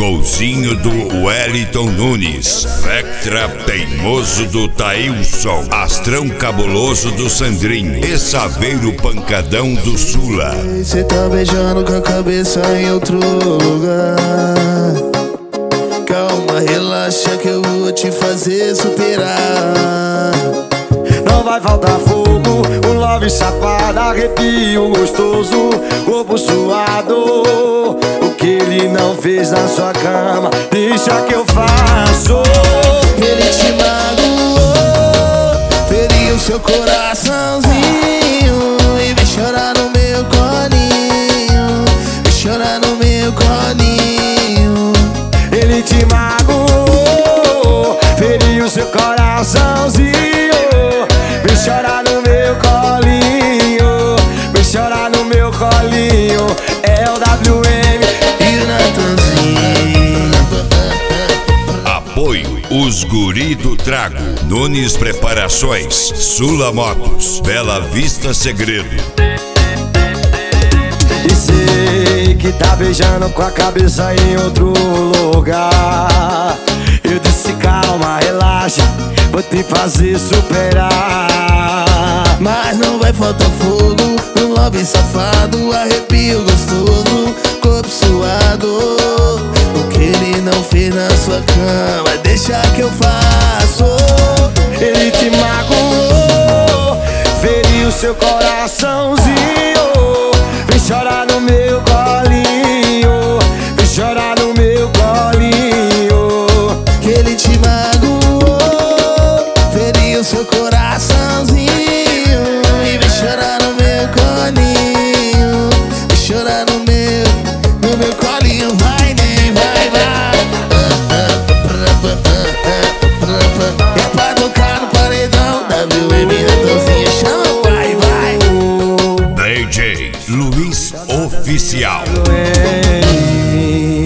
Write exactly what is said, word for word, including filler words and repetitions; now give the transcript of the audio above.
Golzinho do Wellington Nunes, Vectra teimoso do Taílson, Astrão cabuloso do Sandrinho e Saveiro pancadão do Sula. Cê tá beijando com a cabeça em outro lugar. Calma, relaxa que eu vou te fazer superar. Não vai faltar fogo, um love safado, arrepio gostoso, corpo suado. O que ele não fez na sua cama, deixa que eu faço. Ele te magoou, feriu seu coraçãozinho e vem chorar no meu colinho, vem chorar no meu colinho. Ele te magoou, feriu seu coraçãozinho, vem chorar no meu colinho, vem chorar no meu colinho. É o W M e o Natanzinho. Apoio Os Guri do Trago, Nunes Preparações, Sula Motos, Bela Vista Segredo. E sei que tá beijando com a cabeça em outro lugar. Eu disse calma, relaxa, vou te fazer superar. Mas não vai faltar fogo, um love safado, arrepio gostoso, corpo suado. O que ele não fez na sua cama, deixa que eu faço. Ele te magoou, feriu seu coraçãozinho, vem chorar no meu colinho, vem chorar no meu colinho. Ele te magoou, feriu seu coraçãozinho e vem chorar no meu colinho, vem chorar no meu, no meu colinho. Vai, nem vai, vai. É pra tocar no paredão, W M Natanzinho, chama, vai, vai. D J Luiz Oficial. Ei.